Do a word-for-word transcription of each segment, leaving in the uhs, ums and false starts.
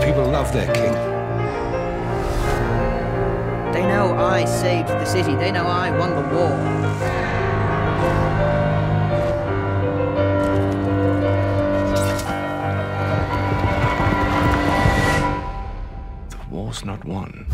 people love their king. They know I saved the city. They know I won the war. The war's not won.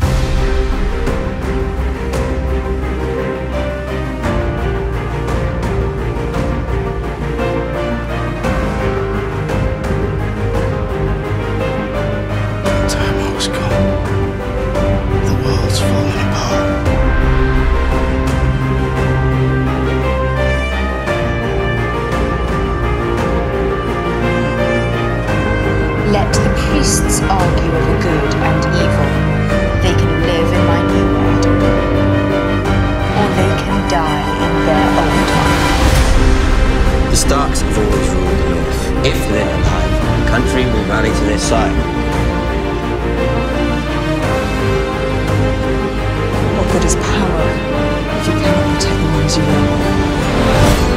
Let the priests argue over good and evil. They can live in my new world, or they can die in their own time. The Starks have always ruled the North. If they're alive, the country will rally to their side. What good is power if you cannot protect the ones you love?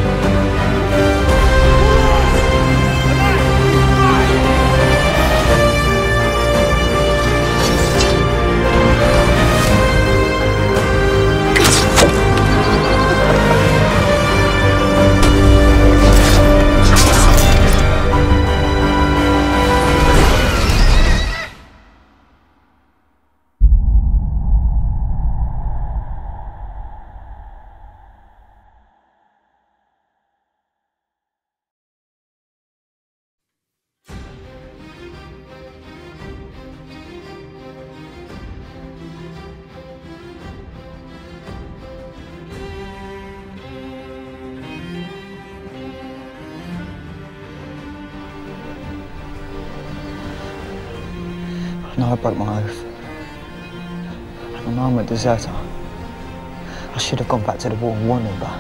I know I broke my oath. I know I'm a deserter. I should have gone back to the war and won them, but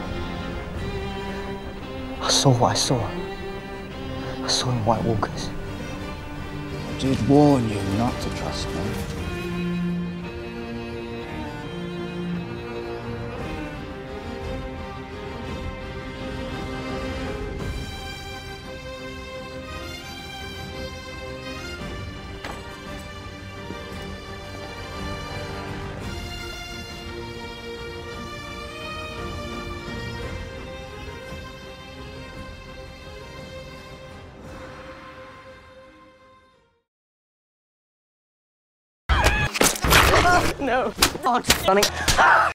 I saw what I saw. I saw in White Walkers. I did warn you not to trust me. No. Oh, running.